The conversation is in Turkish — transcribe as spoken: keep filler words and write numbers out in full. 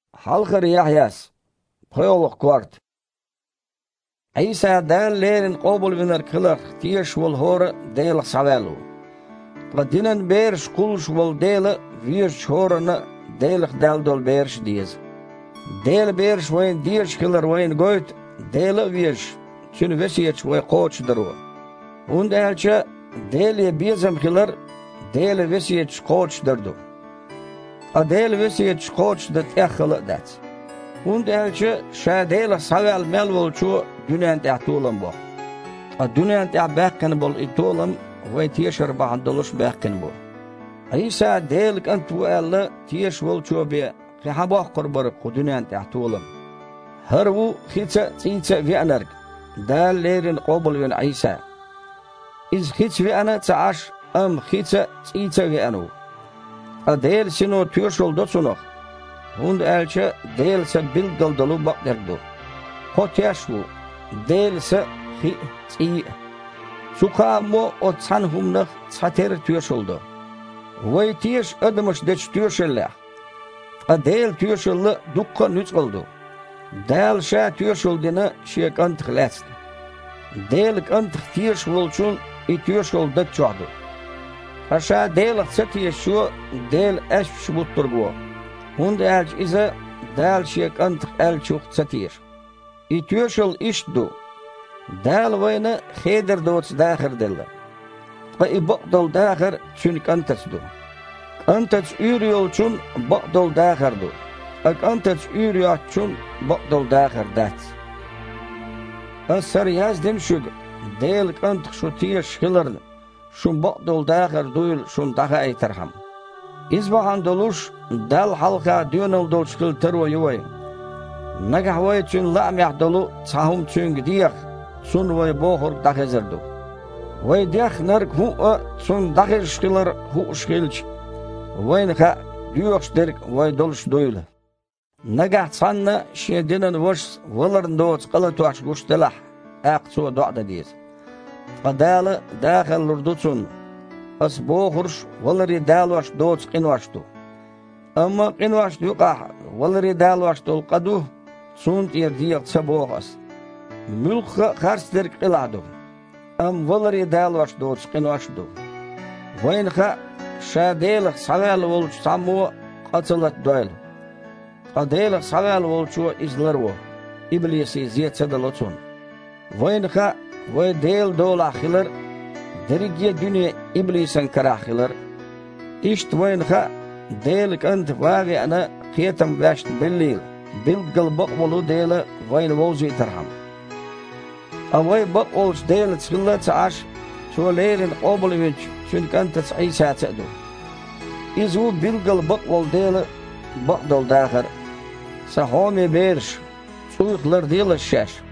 Halkır Yahyas, Koyoluk Kvart. İsa dällerin qobul vener kılıq tiyeş wol hora deylik savelu. Qadinen beriş kulş wol deyli virş horana deylik daldol beriş diyiz. Deyli beriş wayn diyeş kılır wayn goyt deyli virş. Çün vesiyetç way qoçdur o. Und elçe deyli bizem kılır deyli vesiyetç qoçdurdu. A deyli vesiyetç qoçdu tehli dat. Und elçe şadeyli savel mel bolçu dünyan tehtulam bu. A dünyan teh bakkan bol itolam ve tiyeşer bahndoluş bakkan bu. İsa deylik antu elle tiyeş bolçu be qihaba qurbar dünyan tehtulam. Her bu hitsa titsa venerg dallerin qobul ven İsa. İz hits ve ana taaş am hitsa titsa ve anu. A deyl sino tiyşol dosunoq. Und elçe değilse bilgal dolu bakderdu. Hoteşu değilse hi i sukamu o sanhumnaq sater tiyşoldu. Vay tiyeş ödümüş deç tiyşelle. A değil tiyşolle dukka nüç oldu. Değil şa tiyşoldina şek antık lest. Değilik antık tiyşolçun i tiyşol deç çoğdu. Aşağı değilik satiyşu değil eşş butturgu. Und elç ise dal şek antık elçuk satir. İtiyşol işdu. Dal vayna xeder dots dahir dilla. Qa ibaqdol dahir çünk antatsdu. Antats üriyol çun baqdol dahirdu. Ak antats üriyat çun baqdol dahir dat. Asar yazdim şug. Deylik antık şu tiyeş hilardı. Şun baqdol dahir duyul şun daha aytarham. İzbahan doluş dal halka dönol dolç kıl tervo yuvay. Nagah vay çün la'mih dolu sahum çün gidiyak sun vay bohur dakizerdu. Vay diyak nark hu'a sun dakir şkilar hu şkilç. Vay naka duyuqş derik vay dolş doyla. Nagah sanna şedinen vaş vaların doğuç qala tuaş guştelah aq suwa do'da diyiz. Qadalı dakhil lurduçun as bohurş vaları dalwaş doç qinwaştu. Amma qinwaştu yuqa vaları dalwaş dol qadu sunt yer diyak sabohas. Mülqa qarsdir qiladu. Am vaları dalwaş doç qinwaştu. Vaynqa şadeylik saval olç samu qatılat doyl. Qadeylik saval olçu izlarwo. İblisi ziyetsedalotun. Vaynqa vay deyl dolaxilar Dergiye dünya iblisin karahiler. İşte vaynha deylik ant vagi ana qiyatam vasht bellil. Bilgal baqbolu deyla vayn vozi tarham. Avay baqolç deyla tsilla taash çolerin qobulvinç çünkü antas İsa tsadu. İzu bilgal baqbol deyla baqdol dahir. Sahome berş. Suyuklar deyla şaş.